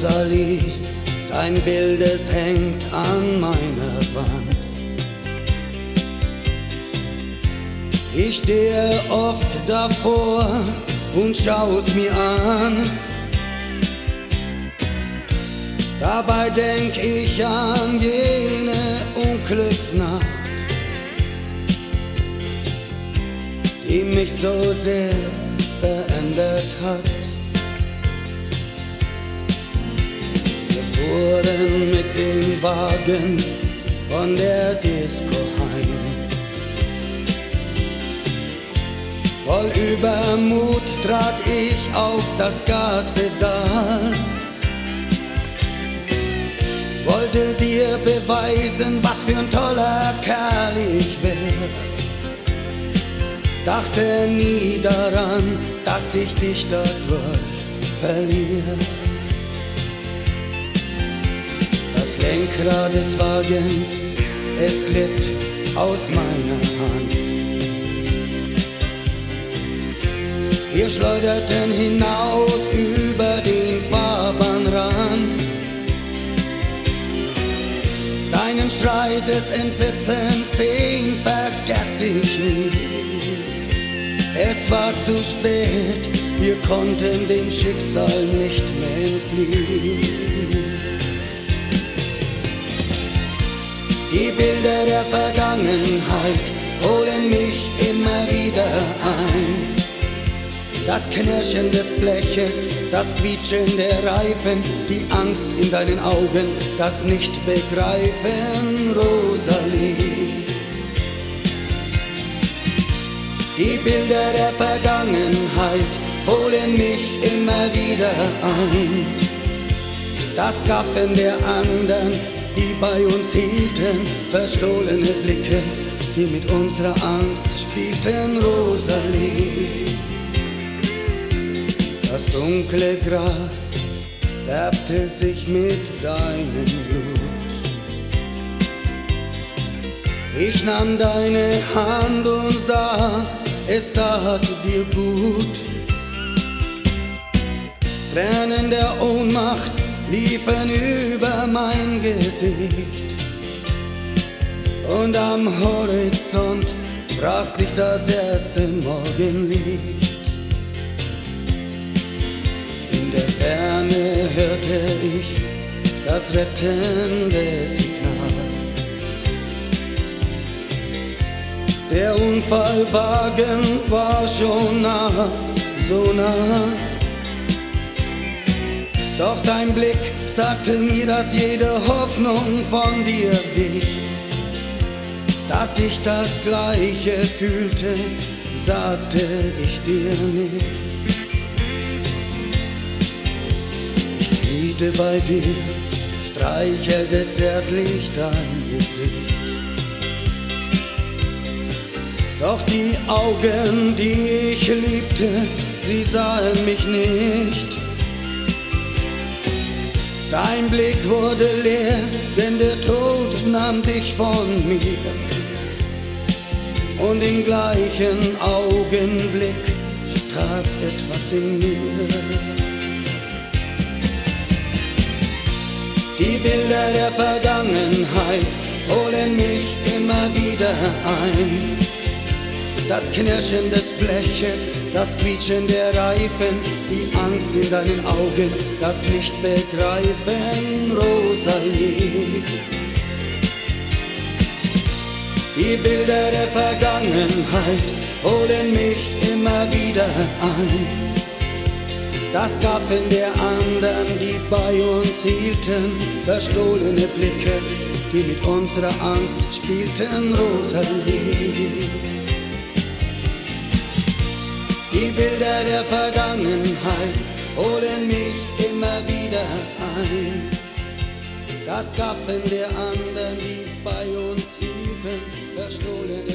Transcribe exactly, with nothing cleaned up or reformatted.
Rosalie, dein Bild, es hängt an meiner Wand. Ich stehe oft davor und schau's mir an. Dabei denk ich an jene Unglücksnacht, die mich so sehr verändert hat. Wir fuhren mit dem Wagen von der Disco heim. Voll Übermut trat ich auf das Gaspedal, wollte dir beweisen, was für ein toller Kerl ich wär. Dachte nie daran, dass ich dich dadurch verliere. Das Lenkrad des Wagens, es glitt aus meiner Hand. Wir schleuderten hinaus über den Fahrbahnrand. Deinen Schrei des Entsetzens, den vergess ich nie. Es war zu spät, wir konnten dem Schicksal nicht mehr entfliehen. Die Bilder der Vergangenheit holen mich immer wieder ein. Das Knirschen des Bleches, das Quietschen der Reifen, die Angst in deinen Augen, das Nicht-Begreifen, Rosalie. Die Bilder der Vergangenheit holen mich immer wieder ein. Das Gaffen der anderen, die bei uns hielten, verstohlene Blicke, die mit unserer Angst spielten, Rosalie. Das dunkle Gras färbte sich mit deinem Blut. Ich nahm deine Hand und sah, es tat dir gut. Tränen der Ohnmacht liefen über mein Gesicht. Und am Horizont brach sich das erste Morgenlicht. In der Ferne hörte ich das rettende Signal. Der Unfallwagen war schon nah, so nah. Doch dein Blick sagte mir, dass jede Hoffnung von dir wich. Dass ich das Gleiche fühlte, sagte ich dir nicht. Bei dir streichelte zärtlich dein Gesicht. Doch die Augen, die ich liebte, sie sahen mich nicht. Dein Blick wurde leer, denn der Tod nahm dich von mir. Und im gleichen Augenblick starb etwas in mir. Die Bilder der Vergangenheit holen mich immer wieder ein. Das Knirschen des Bleches, das Quietschen der Reifen, die Angst in deinen Augen, das Nicht-Begreifen, Rosalie. Die Bilder der Vergangenheit holen mich immer wieder ein. Das Gaffen der anderen, die bei uns hielten, verstohlene Blicke, die mit unserer Angst spielten, Rosalie. Die Bilder der Vergangenheit holen mich immer wieder ein. Das Gaffen der anderen, die bei uns hielten, verstohlene